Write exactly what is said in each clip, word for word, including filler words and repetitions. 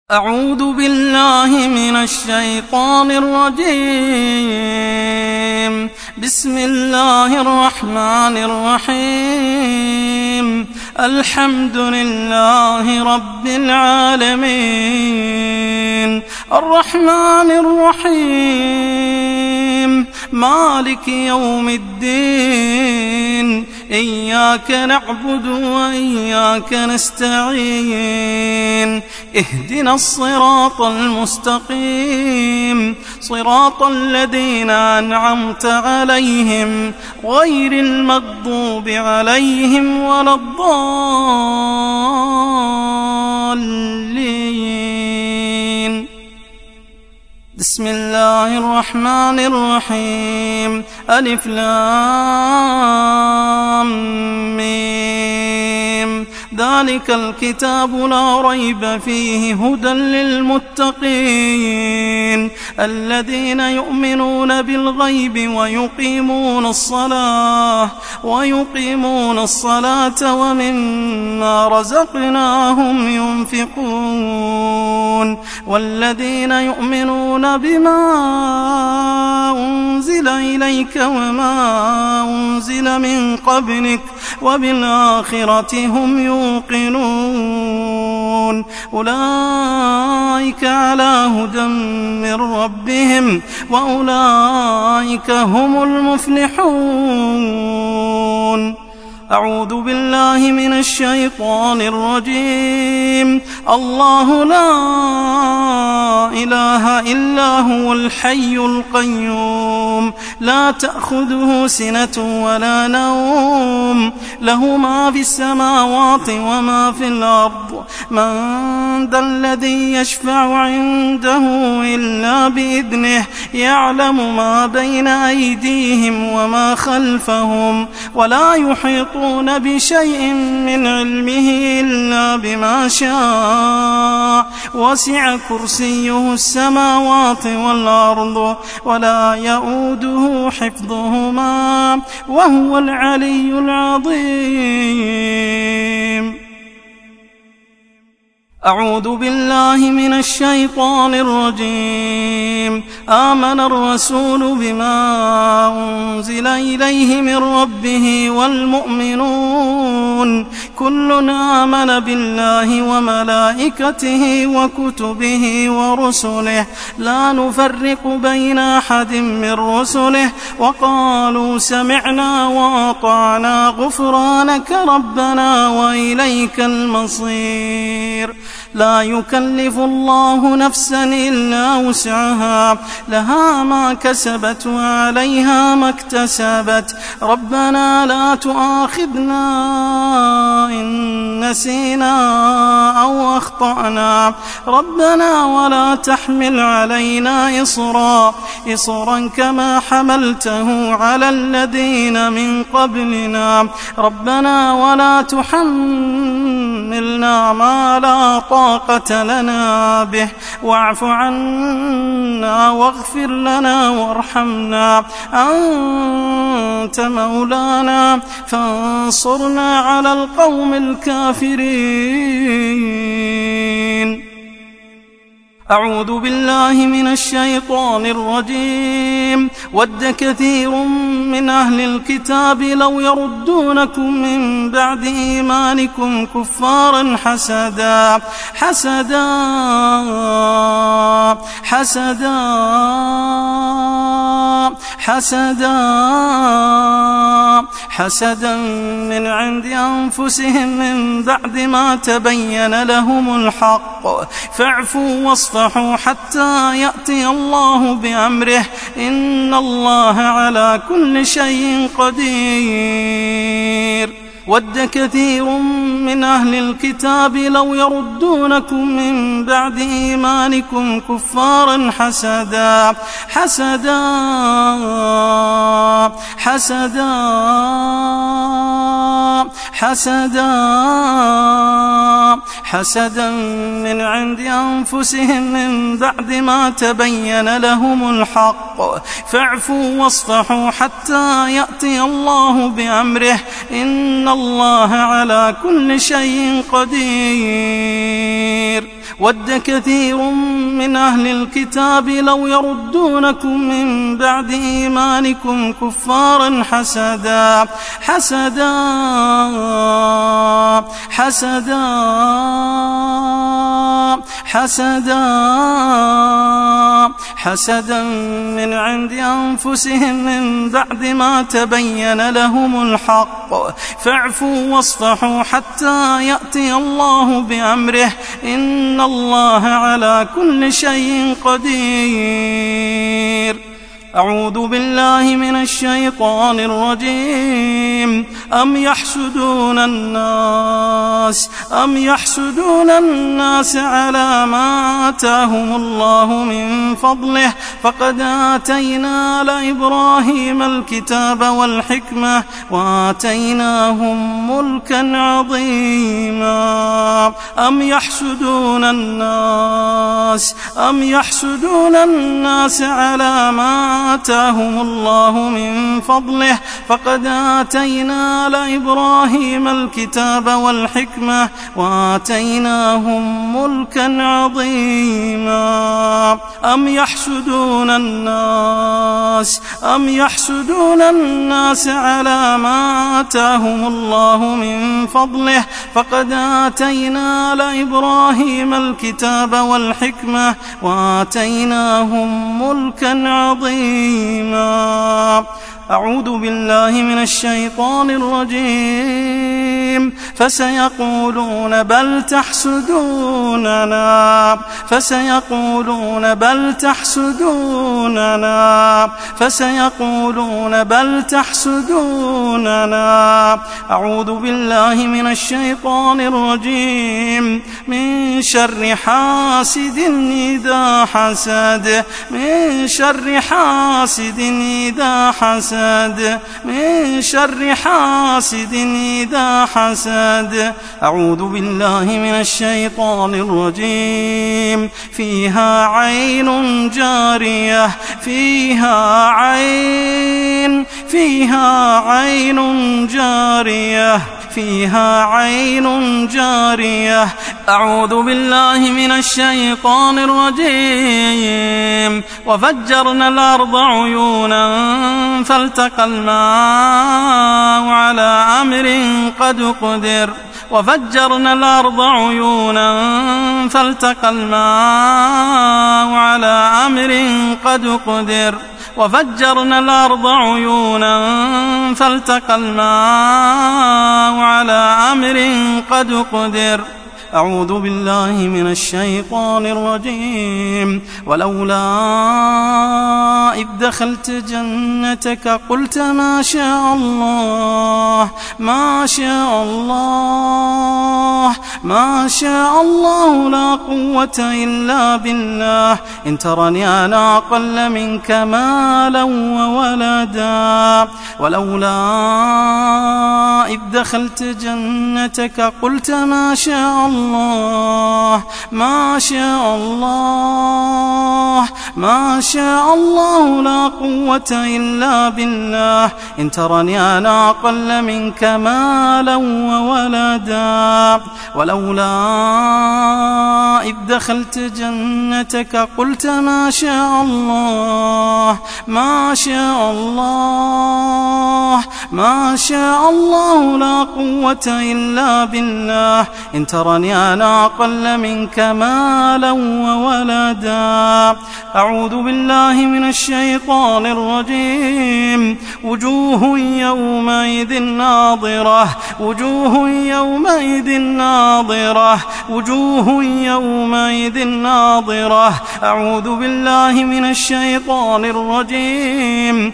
أعوذ بالله من الشيطان الرجيم. بسم الله الرحمن الرحيم. الحمد لله رب العالمين، الرحمن الرحيم، مالك يوم الدين، إياك نعبد وإياك نستعين، اهدنا الصراط المستقيم، صراط الذين أنعمت عليهم غير المغضوب عليهم ولا الضالين. بسم الله الرحمن الرحيم. ألف لام ميم. ذلك الكتاب لا ريب فيه هدى للمتقين الذين يؤمنون بالغيب ويقيمون الصلاة ويقيمون الصلاة ومما رزقناهم ينفقون والذين يؤمنون بما أنزل إليك وما أنزل من قبلك وبالآخرة هم يوقنون أولئك على هدى من ربهم وأولئك هم المفلحون. أعوذ بالله من الشيطان الرجيم. الله لا إله إلا هو الحي القيوم لا تأخذه سنة ولا نوم له ما في السماوات وما في الأرض من ذا الذي يشفع عنده إلا بإذنه يعلم ما بين أيديهم وما خلفهم ولا يحيطون بشيء من علمه إلا بما شاء وسع كرسيه السماوات والأرض ولا يؤوده حفظهما وهو العلي العظيم. أعوذ بالله من الشيطان الرجيم. آمن الرسول بما أنزل إليه من ربه والمؤمنون كل آمن بالله وملائكته وكتبه ورسله لا نفرق بين أحد من رسله وقالوا سمعنا وأطعنا غفرانك ربنا وإليك المصير. لا يكلف الله نفسا إلا وسعها لها ما كسبت وعليها ما اكتسبت ربنا لا تؤاخذنا إن نسينا أو أخطأنا ربنا ولا تحمل علينا إصرا إصرا كما حملته على الذين من قبلنا ربنا ولا تحملنا ما لا طاقة لنا به واعف عنا واغفر لنا وارحمنا أنت مولانا فانصرنا على القوم الكافرين. أعوذ بالله من الشيطان الرجيم. ود كثير من أهل الكتاب لو يردونكم من بعد إيمانكم كفارا حسدا حسدا حسدا حسدا حسدا من عند أنفسهم من بعد ما تبين لهم الحق فاعفوا واصفحوا حتى يأتي الله بأمره إن الله على كل شيء قدير. ود كثير من أهل الكتاب لو يردونكم من بعد إيمانكم كفارا حسدا حسدا حسدا حسدا حسدا من عند أنفسهم من بعد ما تبين لهم الحق فاعفوا واصفحوا حتى يأتي الله بأمره إن الله على كل شيء قدير. ود كثير من أهل الكتاب لو يردونكم من بعد إيمانكم كفارا حسدا حسدا حسدا حسدا حسدا من عند أنفسهم من بعد ما تبين لهم الحق فاعفوا واصفحوا حتى يأتي الله بأمره إن الله على كل شيء قدير. أعوذ بالله من الشيطان الرجيم. أم يحسدون الناس أم يحسدون الناس على ما آتاهم الله من فضله فقد آتينا لإبراهيم الكتاب والحكمة وآتيناهم ملكا عظيما. أم يحسدون الناس أم يحسدون الناس على ما آتاهم الله من فضله فقد آتينا لإبراهيم الكتاب والحكمة وآتيناهم ملكا عظيما. أم يحسدون الناس أم يحسدون الناس على ما آتاهم الله من فضله فقد آتينا لإبراهيم الكتاب والحكمة وآتيناهم ملكا عظيما. أعوذ بالله من الشيطان الرجيم. فسيقولون بل تحسدوننا فسيقولون بل تحسدوننا فسيقولون بل تحسدوننا. أعوذ بالله من الشيطان الرجيم. من شر حاسد إذا حسد من شر حاسد إذا حسد من شر حاسد إذا حسد. أعوذ بالله من الشيطان الرجيم. فيها عين جارية فيها عين فيها عين جارية فيها عين جارية. أعوذ بالله من الشيطان الرجيم. وفجرنا الأرض عيونا فالتقى الماء على أمر قد قدر وفجرنا الأرض عيونا فالتقى الماء على أمر قد قدر وفجرنا الأرض عيونا فالتقى الماء على أمر قد قدر. أعوذ بالله من الشيطان الرجيم. ولولا إذ دخلت جنتك قلت ما شاء الله ما شاء الله ما شاء الله لا قوة إلا بالله إن ترني أنا أقل منك مالا وولدا. ولولا إذ دخلت جنتك قلت ما شاء الله ما شاء الله ما شاء الله لا قوة إلا بالله إن ترني أنا أقل منك مالا وولدا. ولولا إذ دخلت جنتك قلت ما شاء الله ما شاء الله ما شاء الله لا قوة إلا بالله إن ترني أنا أقل منك مالا وولدا. أعوذ بالله من الشيطان الرجيم. وجوه يومئذ ناظرة وجوه يومئذ ناظرة وجوه يومئذ ناظرة. أعوذ بالله من الشيطان الرجيم.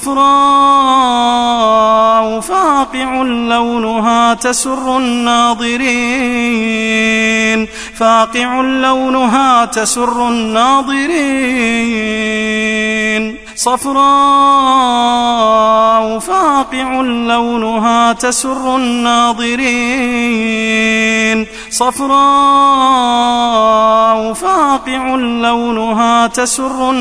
صفراء فاقع لونها تسر الناظرين فاقع لونها تسر الناظرين. صفراء فاقع لونها تسر الناظرين صفراء فاقع فاقع لونها تسر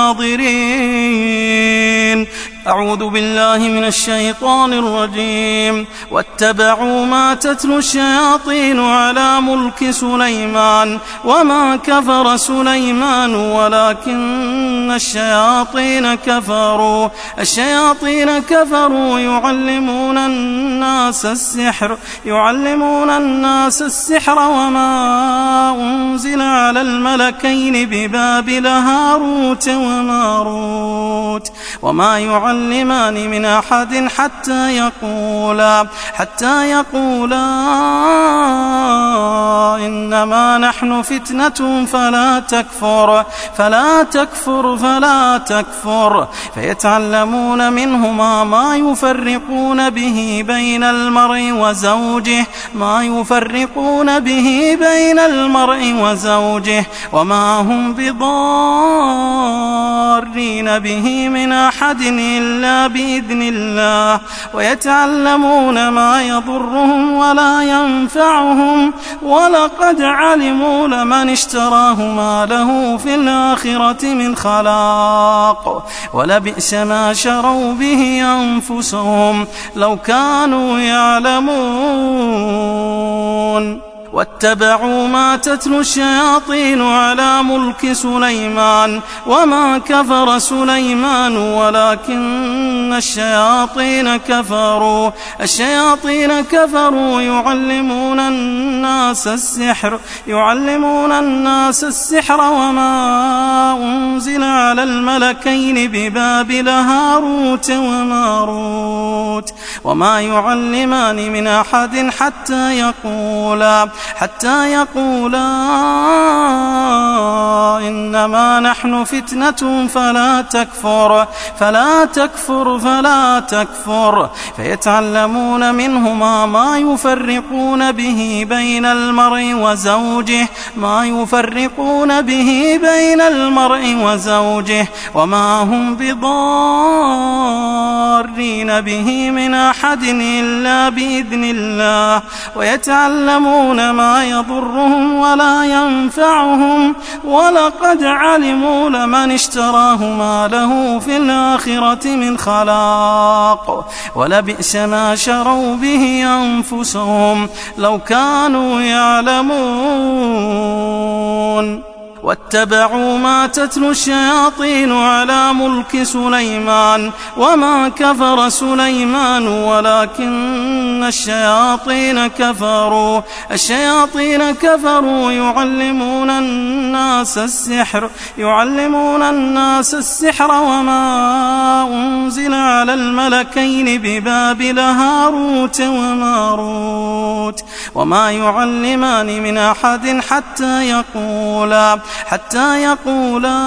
الناظرين. أعوذ بالله من الشيطان الرجيم. واتبعوا ما تتلو الشياطين على ملك سليمان وما كفر سليمان ولكن الشياطين كفروا الشياطين كفروا يعلمون الناس السحر يعلمون الناس السحر وما أنزل على الملكين ببابل هاروت وماروت وما يعلمان من أحد حتى يقولا حتى يقولا إنما نحن فتنة فلا تكفر فلا تكفر فلا تكفر فيتعلمون منهما ما يفرقون به بين المرء وزوجه ما يفرقون به بين المرء وزوجه وما هم بضارين به من أحد إلا بإذن الله ويتعلمون ما يضرهم ولا ينفعهم ولقد علموا لمن اشتراه ما له في الآخرة من خلاق ولبئس ما شروا به أنفسهم لو كانوا يعلمون. واتبعوا ما تتلو الشياطين على ملك سليمان وما كفر سليمان ولكن الشياطين كفروا الشياطين كفروا يعلمون الناس السحر يعلمون الناس السحر وما أنزل على الملكين ببابل هاروت وماروت وما يعلمان من أحد حتى يقولا حتى يقولا إنما نحن فتنة فلا تكفر فلا تكفر فلا تكفر فيتعلمون منهما ما يفرقون به بين المرء وزوجه ما يفرقون به بين المرء وزوجه وما هم بضارين به من أحد إلا بإذن الله ويتعلمون ما يضرهم ولا ينفعهم ولقد علموا لمن اشتراه ما له في الآخرة من خلاق ولبئس ما شروا به أنفسهم لو كانوا يعلمون. واتبعوا ما تتلو الشياطين على ملك سليمان وما كفر سليمان ولكن الشياطين كفروا الشياطين كفروا يعلمون الناس السحر يعلمون الناس السحر وما أنزل على الملكين ببابل هاروت وماروت وما يعلمان من أحد حتى يقولا حتى يقولا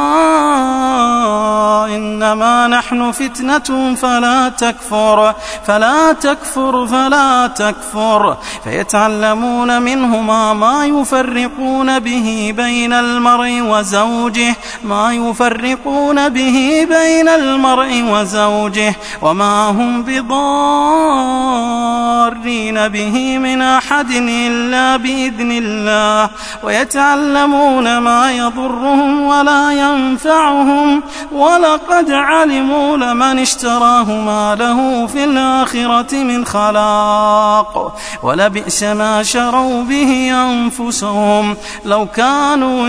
إنما نحن فتنة فلا تكفر فلا تكفر فلا تكفر فيتعلمون منهما ما يفرقون به بين المرء وزوجه ما يفرقون به بين المرء وزوجه وما هم بضارين به من أحد إلا بإذن الله ويتعلمون ما يضرهم ولا ينفعهم ولقد علموا لمن اشتراه ما له في الآخرة من خلاق ولبئس ما شروا به أنفسهم لو كانوا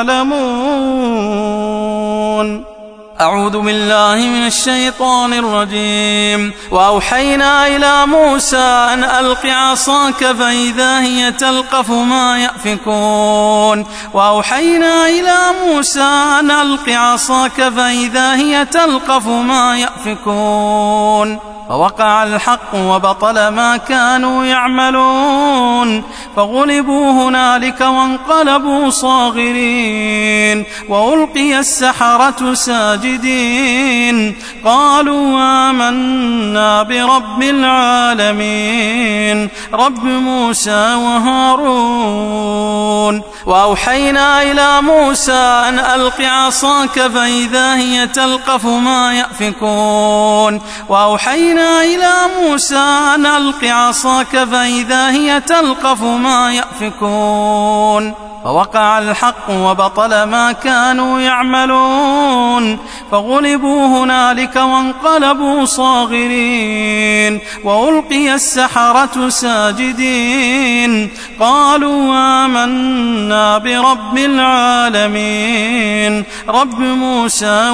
يعلمون. أعوذ بالله من الشيطان الرجيم. وأوحينا إلى موسى أن ألق عصاك فإذا هي تلقف ما يأفكون وأوحينا إلى موسى أن ألق عصاك فإذا هي تلقف ما يأفكون فوقع الحق وبطل ما كانوا يعملون فغلبوا هنالك وانقلبوا صاغرين وألقي السحرة ساجدين قالوا آمنا برب العالمين رب موسى وهارون. وأوحينا إلى موسى أن ألق عصاك فإذا هي تلقف ما يأفكون وأوحينا إلى موسى أن ألق عصاك فإذا هي تلقف ما يأفكون فوقع الحق وبطل ما كانوا يعملون فغلبوا هنالك وانقلبوا صاغرين وألقي السحرة ساجدين قالوا آمنا برب العالمين رب موسى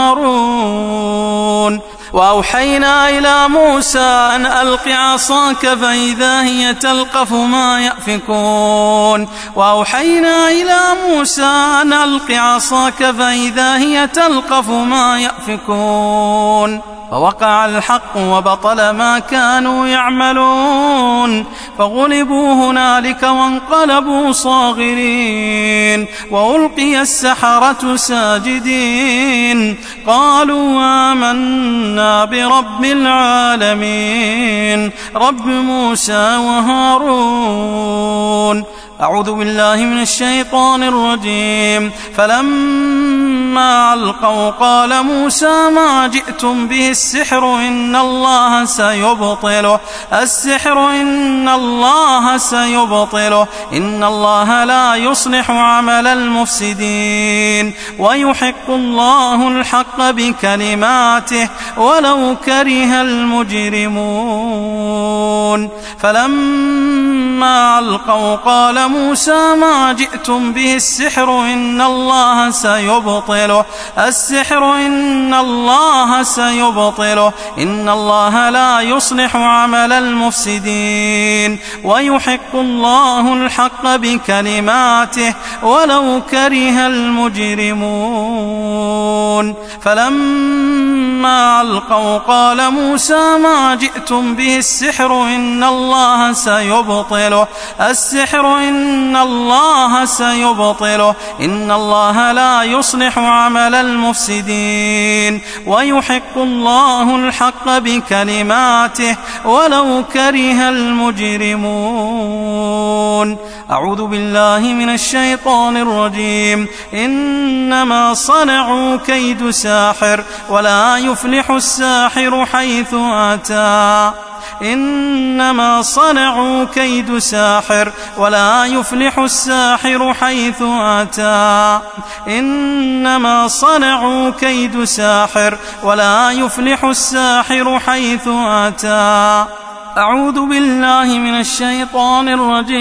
وهارون وأوحينا إلى موسى أن ألق عصاك فإذا هي تلقف ما يأفكون وأوحينا إلى موسى أن ألق عصاك فإذا هي تلقف ما يأفكون فوقع الحق وبطل ما كانوا يعملون فغلبوا هنالك وانقلبوا صاغرين وألقي السحرة ساجدين قالوا آمنا برب العالمين رب موسى وهارون. أعوذ بالله من الشيطان الرجيم. فلما ألقوا قال موسى ما جئتم به السحر إن الله سيبطله السحر إن الله سيبطله إن الله لا يصلح عمل المفسدين ويحق الله الحق بكلماته ولو كره المجرمون. فلما ألقوا قال موسى ما جئتم به السحر إن الله سيبطله السحر إن الله سيبطله إن الله لا يصلح عمل المفسدين ويحق الله الحق بكلماته ولو كره المجرمون. فلما ألقوا قال موسى ما جئتم به السحر إن الله سيبطله السحر إن الله سيبطله إن الله لا يصلح عمل المفسدين ويحق الله الحق بكلماته ولو كره المجرمون. أعوذ بالله من الشيطان الرجيم. إنما صنعوا كيد ساحر ولا يفلح الساحر حيث أتى إنما صنعوا كيد ساحر ولا يفلح الساحر حيث أتى إنما صنعوا كيد ساحر ولا يفلح الساحر حيث أتى. أعوذ بالله من الشيطان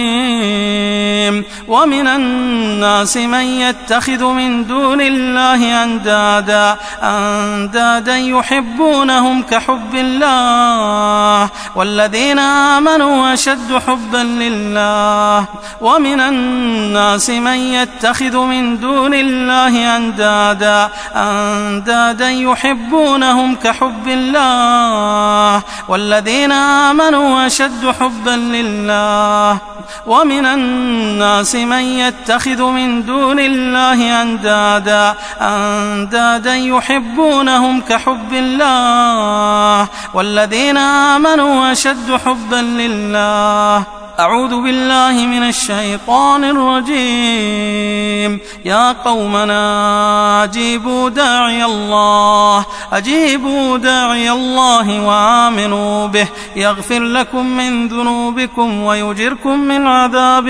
الرجيم. ومن الناس من يتخذ من دون الله أندادا أندادا يحبونهم كحب الله والذين آمنوا أشد حبا لله. ومن الناس من يتخذ من دون الله أندادا أندادا يحبونهم كحب الله والذين آمنوا أشد حبا لله. ومن الناس من يتخذ من دون الله أندادا أندادا يحبونهم كحب الله والذين آمنوا أشد حبا لله. أعوذ بالله من الشيطان الرجيم. يا قومنا أجيبوا داعي الله أجيبوا داعي الله وآمنوا به يغفر لكم من ذنوبكم ويجركم من عذاب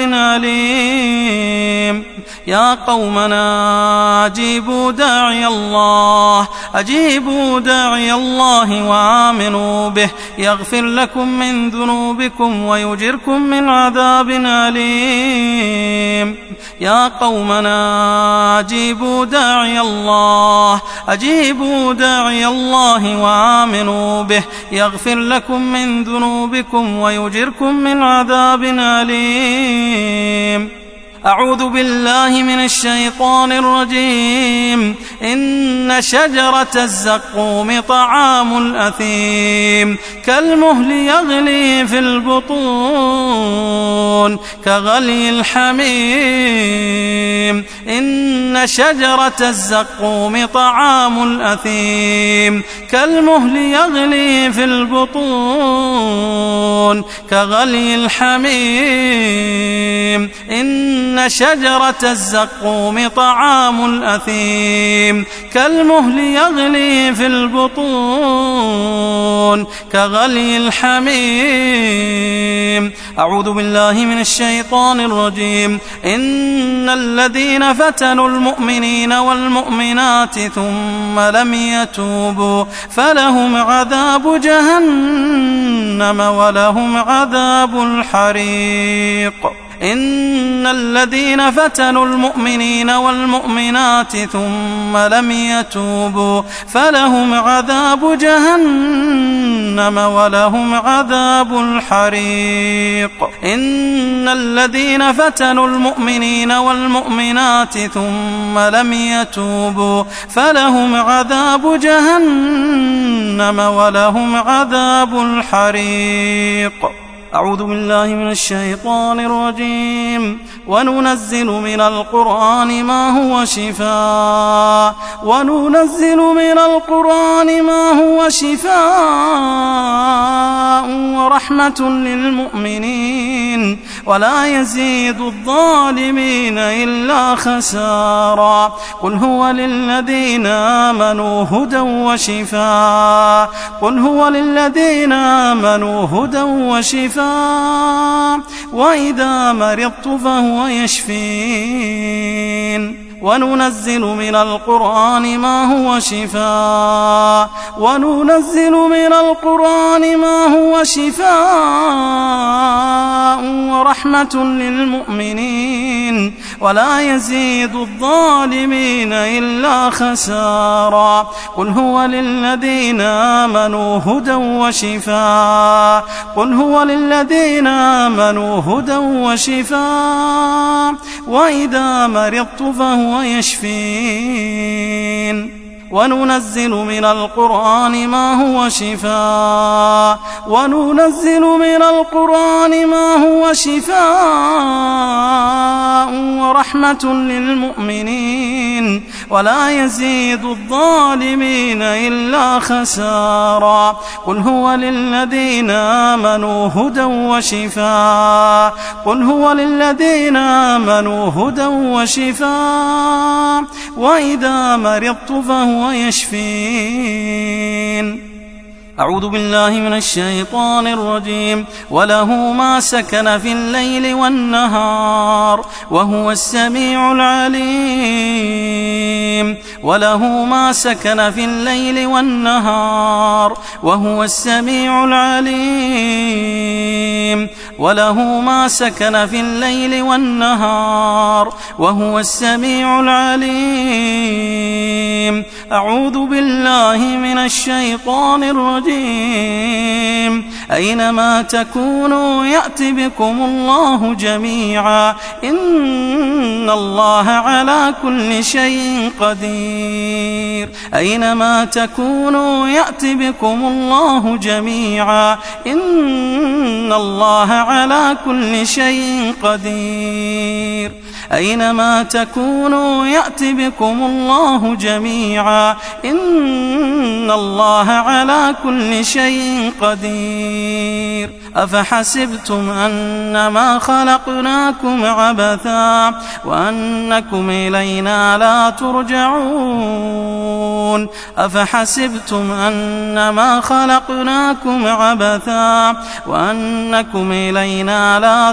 أليم. يا قومنا أجيبوا داعي الله أجيبوا داعي الله وآمنوا به يغفر لكم من ذنوبكم ويجركم من عذاب أليم. يا قومنا أجيبوا داعي الله أجيبوا داعي الله وآمنوا به يغفر لكم من ذنوبكم ويجركم من عذاب أليم. أعوذ بالله من الشيطان الرجيم. إن شجرة الزقوم طعام الأثيم كالمهل يغلي في البطون كغلي الحميم. إن إن شجرة الزقوم طعام الأثيم كالمهل يغلي في البطون كغلي الحميم إن شجرة الزقوم طعام الأثيم كالمهل يغلي في البطون كغلي الحميم. أعوذ بالله من الشيطان الرجيم. إن الذين فتنوا المؤمنين والمؤمنات ثم لم يتوبوا فلهم عذاب جهنم ولهم عذاب الحريق. إن الذين فتنوا المؤمنين والمؤمنات ثم لم يتوبوا فلهم عذاب جهنم ولهم عذاب الحريق. إن الذين فتنوا المؤمنين والمؤمنات ثم لم يتوبوا فلهم عذاب جهنم ولهم عذاب الحريق. أعوذ بالله من الشيطان الرجيم. وننزل من القرآن ما هو شفاء وننزل من القرآن ما هو شفاء ورحمة للمؤمنين ولا يزيد الظالمين إلا خسارا. قل هو للذين آمنوا هدى وشفاء قل هو للذين آمنوا هدى وشفاء وإذا مرضت فهو يشفين. وننزل من القرآن ما هو شفاء وننزل من القرآن ما هو شفاء ورحمة للمؤمنين ولا يزيد الظالمين إلا خسارا. قل هو للذين آمنوا هدى وشفاء قل هو للذين آمنوا هدى وشفاء وإذا مرضت فهو يشفين. وننزل من القرآن ما هو شفاء وننزل من القرآن ما هو شفاء ورحمة للمؤمنين ولا يزيد الظالمين إلا خسارا. قل هو للذين آمنوا هدى وشفاء قل هو للذين آمنوا هدى وشفاء وإذا مرضت فهو يشفين. أعوذ بالله من الشيطان الرجيم. وله ما سكن في الليل والنهار وهو السميع العليم. وله ما سكن في الليل والنهار وهو السميع العليم. وله ما سكن في الليل والنهار وهو السميع العليم. أعوذ بالله من الشيطان الرجيم. أينما تكونوا يأت بكم الله جميعا إن الله على كل شيء قدير. أينما تكونوا يأت بكم الله جميعا إن الله على كل شيء قدير. أينما تكونوا يأت بكم الله جميعا إن الله على كل شيء قدير. أفحسبتم أنما خلقناكم عبثا وأنكم إلينا لا ترجعون. أفحسبتم أنما خلقناكم عبثا وأنكم إلينا لا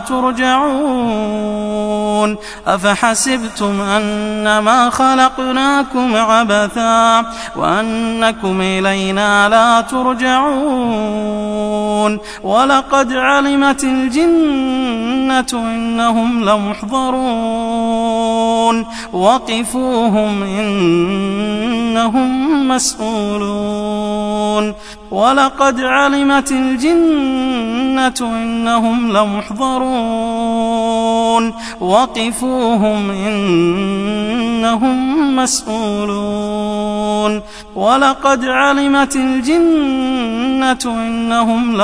ترجعون. أفحسبتم أنما خلقناكم عبثا وأنكم إلينا لا ترجعون. ولقد علمت الجنة إنهم لمحضرون وقفوهم إنهم مسؤولون. ولقد علمت الجنة إنهم لمحضرون وقفوهم إنهم مسؤولون. ولقد علمت الجنة إنهم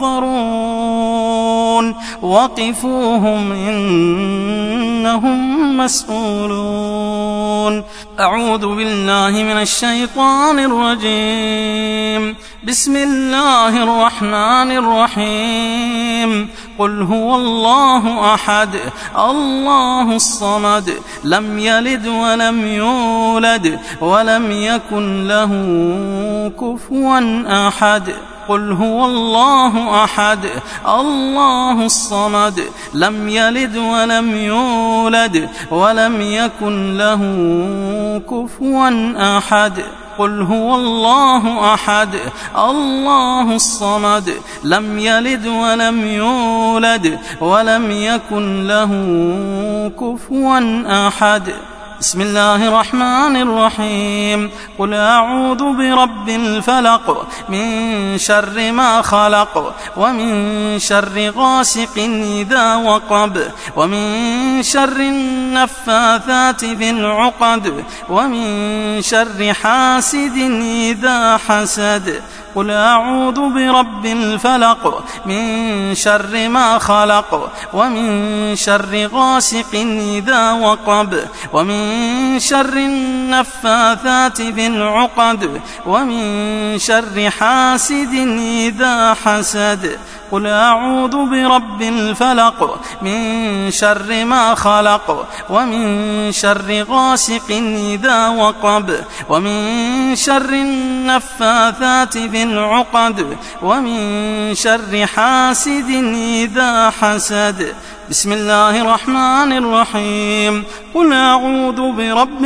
لمحضرون وقفوهم إنهم مسؤولون. يعملون. أعوذ بالله من الشيطان الرجيم. بسم الله الرحمن الرحيم. قل هو الله أحد الله الصمد لم يلد ولم يولد ولم يكن له كفوا أحد. قل هو الله أحد الله الصمد لم يلد ولم يولد ولم يكن له كفوا أحد. قل هو الله أحد الله الصمد لم يلد ولم يولد ولم يكن له كفوا أحد. بسم الله الرحمن الرحيم. قل أعوذ برب الفلق من شر ما خلق ومن شر غاسق إذا وقب ومن شر النفاثات في العقد ومن شر حاسد إذا حسد. قل أعوذ برب الفلق من شر ما خلق ومن شر غاسق إذا وقب ومن شر النفاثات في العقد ومن شر حاسد إذا حسد. قل أعوذ برب الفلق من شر ما خلق ومن شر غاسق إذا وقب ومن شر النفاثات في العقد ومن شر حاسد إذا حسد. بسم الله الرحمن الرحيم. قل أعوذ برب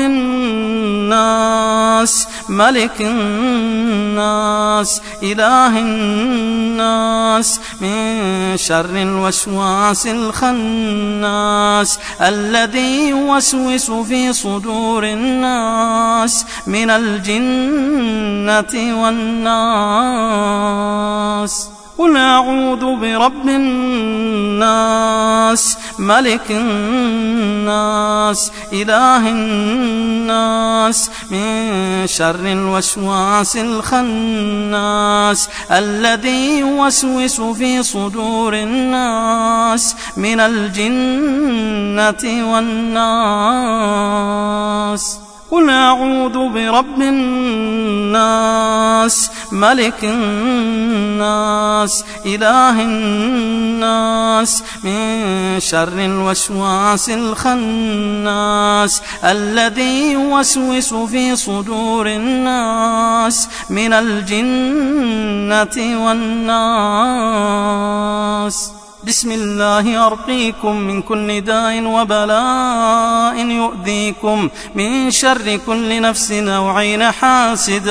الناس ملك الناس إله الناس من شر الوسواس الخناس الذي يوسوس في صدور الناس من الجنة والناس. قل أعوذ برب الناس ملك الناس إله الناس من شر الوسواس الخناس الذي يوسوس في صدور الناس من الجنة والناس. قل أعوذ برب الناس ملك الناس إله الناس من شر الوسواس الخناس الذي يوسوس في صدور الناس من الجنة والناس. بسم الله أرقيكم من كل داء وبلاء يؤذيكم من شر كل نفس أو عين حاسد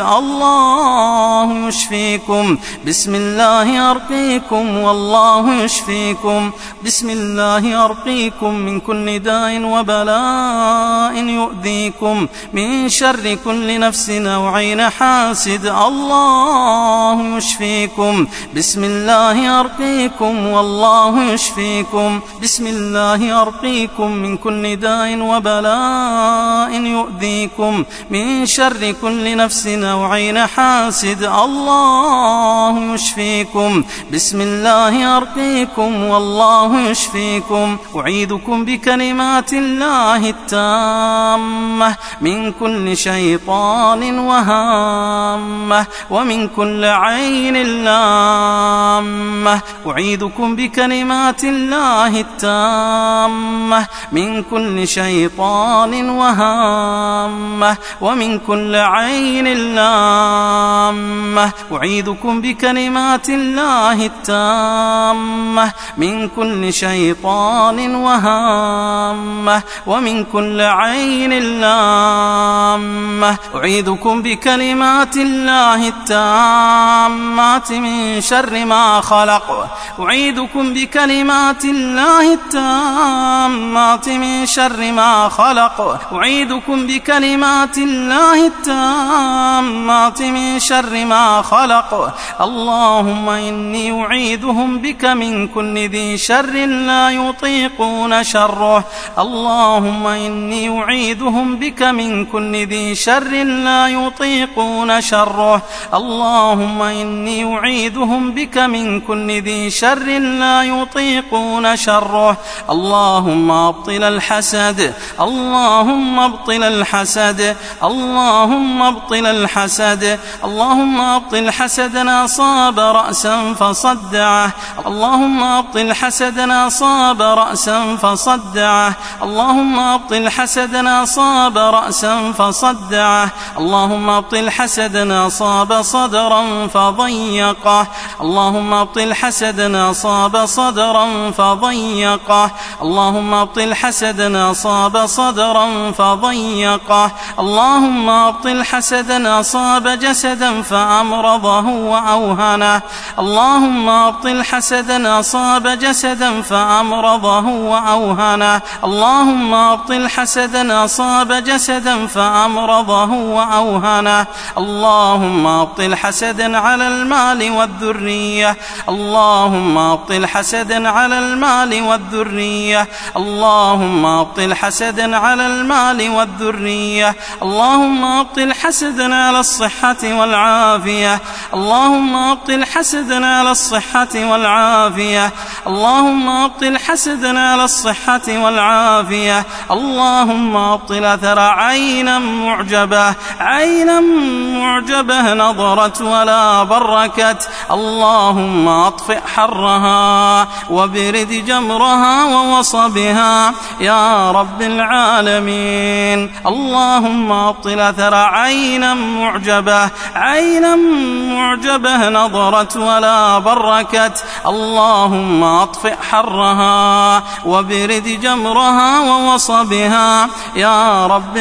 الله يشفيكم. بسم الله أرقيكم والله يشفيكم. بسم الله أرقيكم من كل داء وبلاء يؤذيكم من شر كل نفس أو عين حاسد الله يشفيكم. بسم الله أرقيكم والله يشفيكم. بسم الله أرقيكم من كل داء وبلاء يؤذيكم من شر كل نفس أو عين حاسد الله يشفيكم. بسم الله أرقيكم والله يشفيكم. أعيذكم بكلمات الله التامة من كل شيطان وهامة ومن كل عين لامة. أعيذكم بكلمات الله التامة من كل شيطان وهامة ومن كل عين لامة. أعيذكم بكلمات الله التامة من كل شيطان وهامة ومن كل عين لامة. أعيذكم بكلمات الله التامات من شر ما خلق. أعيذكم بكلمات الله التامات من شر ما خلق. أعيذكم بكلمات الله التامات من شر ما خلق. اللهم إني أعيذهم بك من كل ذي شر لا يطيقون شره. اللهم إني أعيذهم بك من كل ذي شر لا يطيقون شره. اللهم إني أعيذهم بك من كل ذي شر لا يطيقون شره. اللهم أبطل الحسد اللهم أبطل الحسد اللهم ابطل الحسد اللهم ابطل حسدنا صاب رأسا فصدعه اللهم ابطل حسدنا صاب رأسا فصدعه اللهم ابطل حسدنا صاب رأسا فصدعه اللهم ابطل حسدنا صاب صدرا فضيقه اللهم ابطل حسدنا صاب صدرا فضيقه اللهم ابطل حسدنا صاب صدرا فضيقه اللهم ابطل حسدنا صاب جسدا فأمرضه وأوهنه اللهم ابطل حسدنا صاب جسدا فأمرضه وأوهنه اللهم ابطل حسدنا صاب جسدا فأمرضه وأوهنه اللهم ابطل حسدا على المال والذرية اللهم ابطل حسدا على المال والذرية اللهم ابطل حسدا على المال والذرية اللهم ابطل حسدا على الصحة والعافية اللهم ابطل حسدا على الصحة والعافية اللهم ابطل حسدا على الصحة والعافية اللهم ابطل أثر عينا معجبة عينا معجبة نظرت ولا بركت اللهم اطفئ حرها وبرد جمرها ووصبها يا رب العالمين اللهم ابطل أثر عينا معجبة عينا معجبة نظرت ولا بركت اللهم اطفئ حرها وبرد جمرها ووصبها يا رب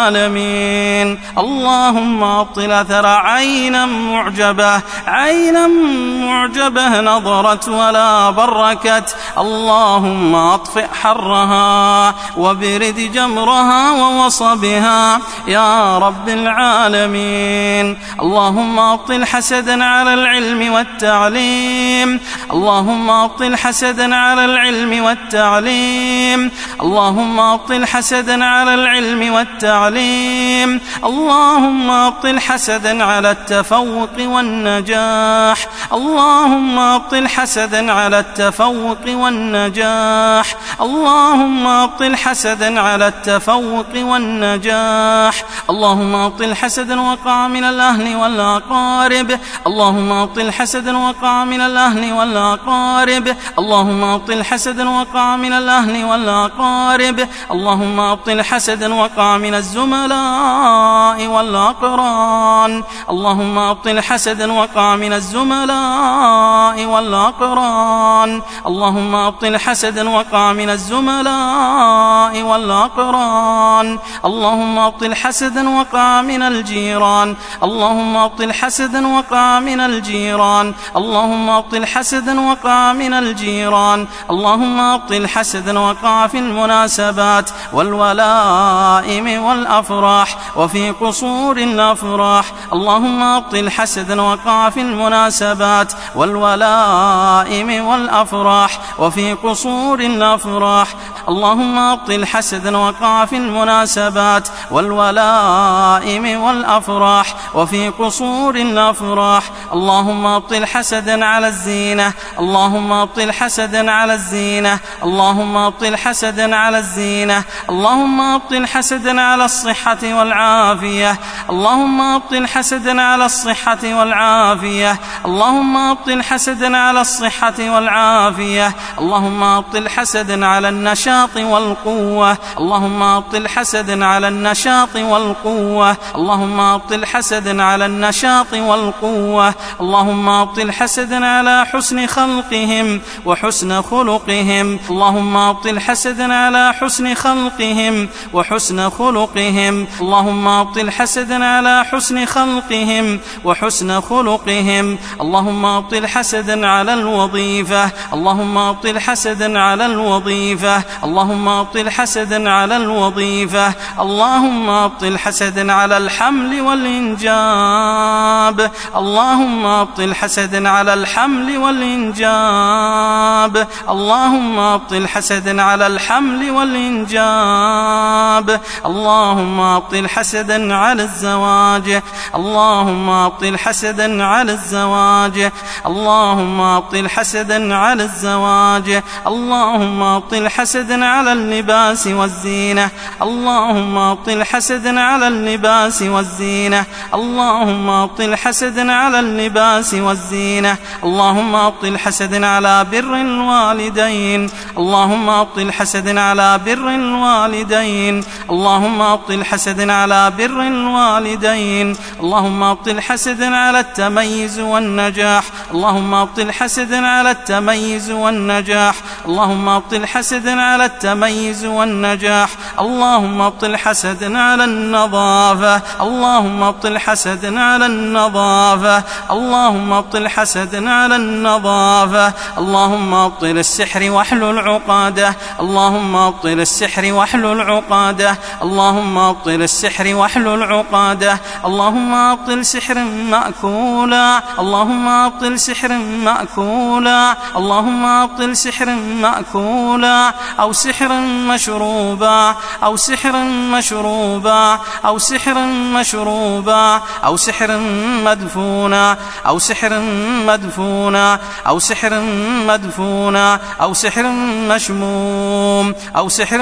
العالمين اللهم ابطل أثر عينا معجبة عينا معجبة نظرت ولا بركت اللهم اطفئ حرها وبرد جمرها ووصبها يا رب العالمين اللهم ابطل حسدا على العلم والتعليم اللهم ابطل حسدا على العلم والتعليم اللهم ابطل حسدا على العلم والتعليم اللهم ابطل حسدا على التفوق والنجاح اللهم ابطل حسدا على التفوق والنجاح اللهم ابطل حسدا على التفوق والنجاح اللهم ابطل حسدا وقع من الأهل والأقارب اللهم ابطل حسدا وقع من الأهل والأقارب اللهم ابطل حسدا وقع من الأهل والأقارب اللهم ابطل حسدا وقع من الزملاء والأقران اللهم ابطل حسدا وقع من الزملاء والأقران اللهم ابطل حسدا وقع من الزملاء والأقران اللهم ابطل حسدا وقع من الجيران اللهم ابطل حسدا وقع من الجيران اللهم ابطل حسدا وقع من الجيران اللهم ابطل حسدا وقع في المناسبات والولائم والأفراح وفي قصور الأفراح اللهم ابطل حسدا وقع في المناسبات والولائم والأفراح وفي قصور الأفراح اللهم ابطل حسدا وقع في المناسبات والولائم والأفراح وفي قصور الأفراح اللهم ابطل حسدا على الزينة اللهم ابطل حسدا على الزينة اللهم ابطل حسدا على الزينة اللهم ابطل حسدا على الصحة والعافية اللهم ابطل حسدا على الصحة والعافية اللهم ابطل حسدا على الصحة والعافية اللهم ابطل حسدا على النشاط والقوة اللهم ابطل حسدا على النشاط والقوة اللهم ابطل حسدا على النشاط والقوة اللهم ابطل حسدا على حسن خلقهم وحسن خلقهم اللهم ابطل حسدا على حسن خلقهم وحسن خلقهم اللهم ابطل حسدا على حسن خلقهم وحسن خلقهم اللهم ابطل حسدا على الوظيفة اللهم ابطل حسدا على الوظيفة اللهم ابطل حسدا على الوظيفة اللهم ابطل حسدا على الحمل والإنجاب اللهم ابطل حسدا على الحمل والإنجاب اللهم ابطل حسدا على الحمل والإنجاب اللهم ابطل حسدا على الزواج اللهم ابطل حسدا على الزواج اللهم ابطل حسدا على الزواج اللهم ابطل حسدا على اللباس والزينة اللهم أبطل حسدا على اللباس والزينة اللهم أبطل حسدا على اللباس والزينة اللهم أبطل حسدا على بر الوالدين اللهم أبطل حسدا على بر الوالدين اللهم أبطل حسدا على بر الوالدين اللهم أبطل حسدا على التميز والنجاح اللهم أبطل حسدا على التميز والنجاح اللهم أبطل حسدا على التميز والنجاح اللهم أبطل حسدا على النظافة اللهم أبطل حسدا على النظافة اللهم أبطل حسدا على النظافة اللهم أبطل السحر واحلل عقاده اللهم أبطل السحر واحلل عقاده اللهم أبطل السحر واحلل عقاده اللهم أبطل سحر مأكولا اللهم أبطل سحر مأكولا اللهم أبطل سحر مأكولا أو سحر مشروبا أو سحر مشروبا أو سحر مشروبا أو سحر مدفونا أو سحر مدفونا أو سحر مدفونا أو سحر مشموم أو سحر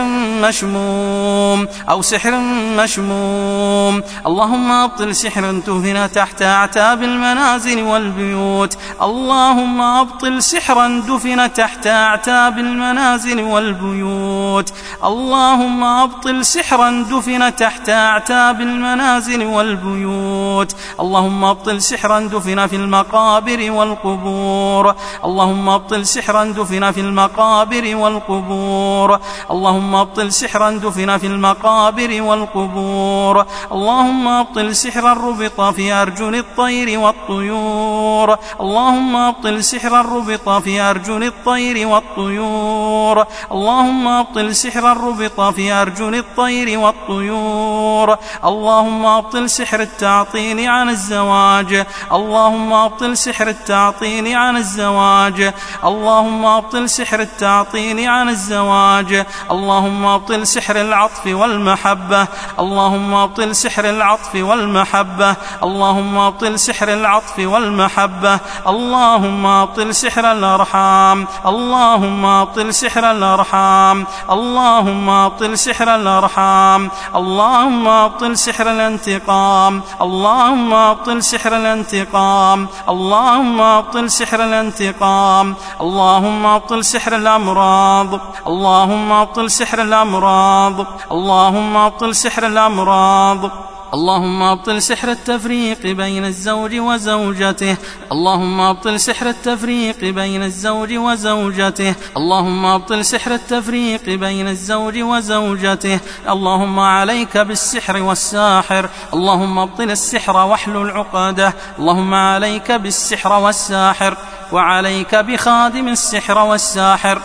مشموم أو سحر مشموم اللهم أبطل سحرا دفن تحت أعتاب المنازل والبيوت اللهم أبطل سحرا دفن تحت أعتاب المنازل والبيوت اللهم أبطل سحرا دفن تحت أعتاب المنازل والبيوت اللهم أبطل سحرا دفن في المقابر والقبور اللهم أبطل سحرا دفن في المقابر والقبور اللهم أبطل سحرا دفن في المقابر والقبور اللهم أبطل سحرا ربط في أرجل الطير والطيور اللهم أبطل سحرا ربط في أرجل الطير والطيور اللهم أبطل سحرا ربط في أرجل الطير والطيور اللهم أبطل سحر التعطيل عن الزواج اللهم أبطل سحر التعطيل عن الزواج اللهم أبطل سحر التعطيل عن الزواج اللهم أبطل سحر العطف والمحبة اللهم أبطل سحر العطف والمحبة اللهم أبطل سحر العطف والمحبة اللهم أبطل سحر الأرحام اللهم أبطل سحر الأرحام اللهم أبطل سحر الأرحام اللهم أبطل سحر الانتقام اللهم أبطل سحر الانتقام اللهم أبطل سحر الانتقام اللهم أبطل سحر الأمراض اللهم أبطل سحر الأمراض اللهم أبطل سحر الأمراض اللهم أبطل سحر التفريق بين الزوج وزوجته اللهم أبطل سحر التفريق بين الزوج وزوجته اللهم أبطل سحر التفريق بين الزوج وزوجته اللهم عليك بالسحر والساحر اللهم أبطل السحر واحلل عقده اللهم عليك بالسحر والساحر وعليك بخادم السحر والساحر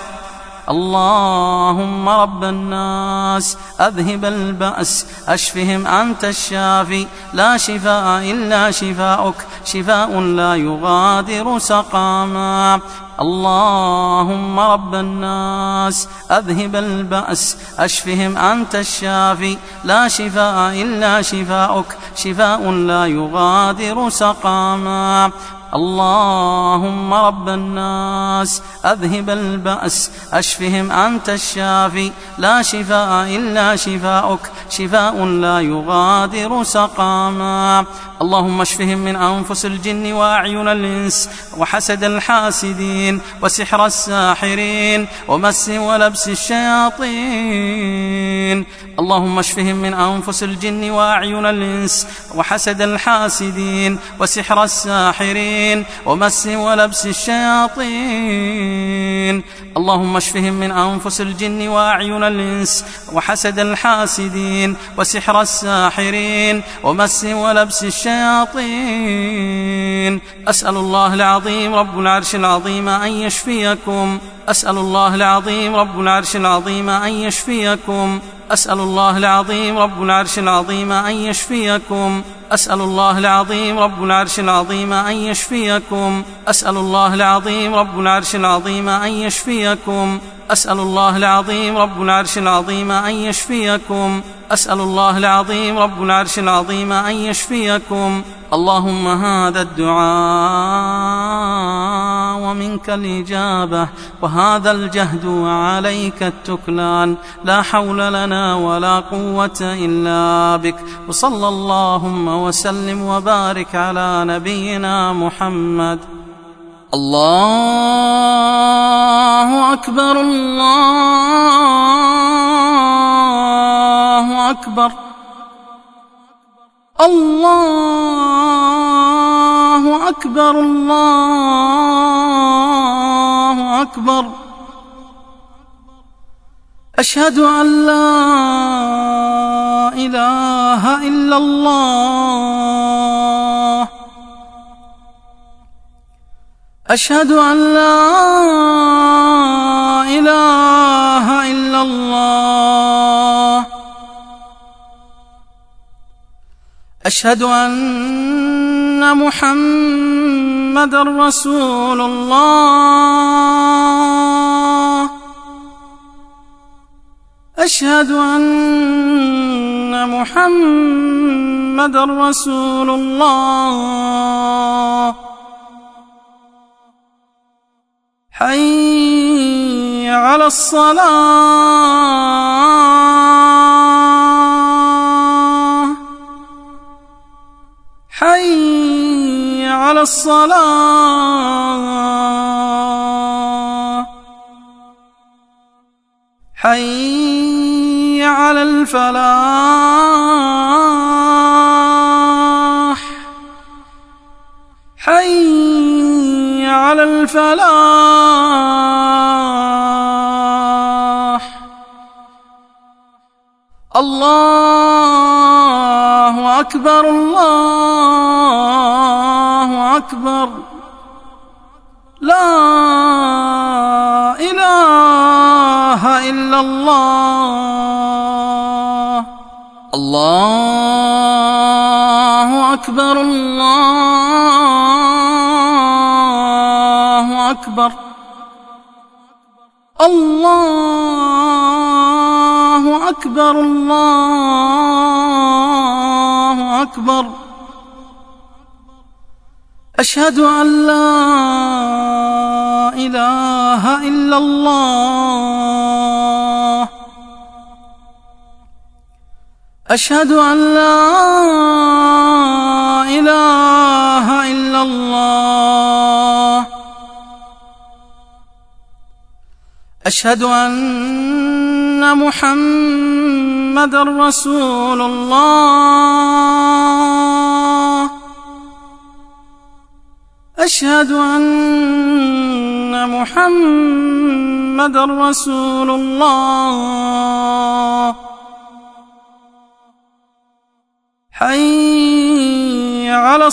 اللهم رب الناس أذهب البأس أشفهم أنت الشافي لا شفاء إلا شفاؤك شفاء لا يغادر سقاما اللهم رب الناس أذهب البأس أشفهم أنت الشافي لا شفاء إلا شفاؤك شفاء لا يغادر سقاما اللهم رب الناس أذهب البأس أشفهم أنت الشافي لا شفاء إلا شفاؤك شفاء لا يغادر سقاما اللهم اشفهم من أنفس الجن وأعين الإنس وحسد الحاسدين وسحر الساحرين ومس ولبس الشياطين اللهم اشفهم من أنفس الجن وأعين الإنس وحسد الحاسدين وسحر الساحرين ومس ولبس الشياطين اللهم اشفهم من أنفس الجن وأعين الإنس وحسد الحاسدين وسحر الساحرين ومس ولبس الشياطين أسأل الله العظيم رب العرش العظيم أن يشفيكم أسأل الله العظيم رب العرش العظيم أن يشفيكم أسأل الله العظيم رب العرش العظيم أن يشفيكم أسأل الله العظيم رب العرش العظيم أن يشفيكم أسأل الله العظيم رب العرش العظيم أن يشفيكم أسأل الله العظيم رب العرش العظيم أن يشفيكم أسأل الله العظيم رب العرش العظيم أن يشفيكم اللهم هذا الدعاء ومنك الإجابة، وهذا الجهد وعليك التكلان، لا حول لنا ولا قوة إلا بك. وصلى اللهم وسلم وبارك على نبينا محمد. الله أكبر الله أكبر الله أكبر الله أكبر. أشهد أن لا إله إلا الله أشهد أن لا إله إلا الله أشهد أن محمدًا رسول الله أشهد أن محمدًا رسول الله. حي على الصلاة حي على الصلاة حي على الفلاح حي على الفلاح. الله أكبر الله أكبر لا إله إلا الله. الله أكبر الله أكبر الله أكبر الله أكبر. أشهد أن لا إله إلا الله أشهد أن لا إله إلا الله أشهد أن محمدًا رسول الله أشهد أن محمدًا رسول الله. حي على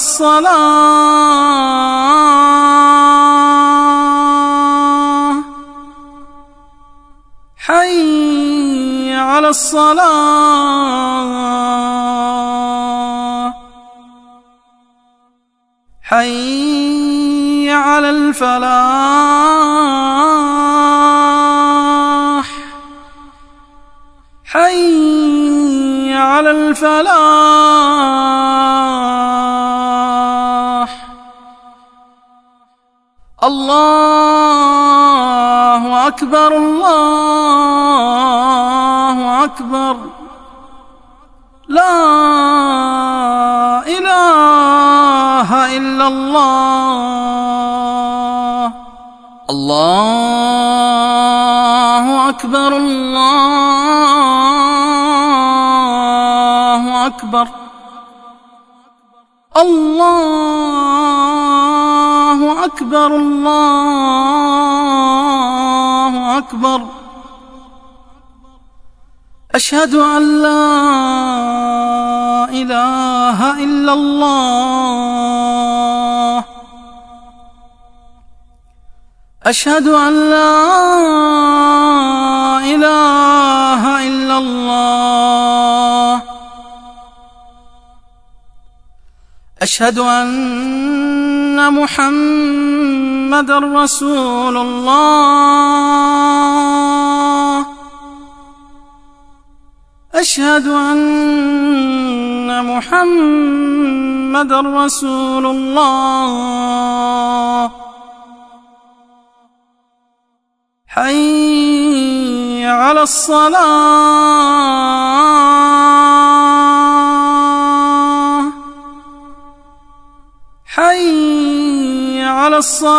الصلاة حي على الصلاة حي على الفلاح حي على الفلاح. الله أكبر الله أكبر لا إله إلا الله. الله أكبر الله أكبر الله أكبر الله أكبر. أشهد أن لا إله إلا الله أشهد أن لا إله إلا الله أشهد أن محمدًا رسول الله أشهد أن محمدًا رسول الله. حي على الصلاة حي على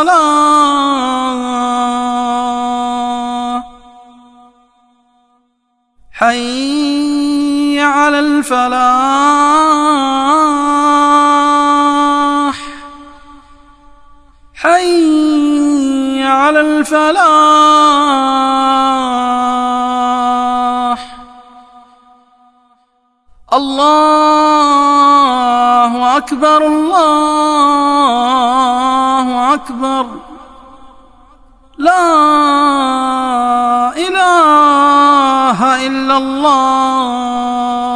الصلاة حي على الفلاح حي على الفلاح الله أكبر الله أكبر لا إله إلا الله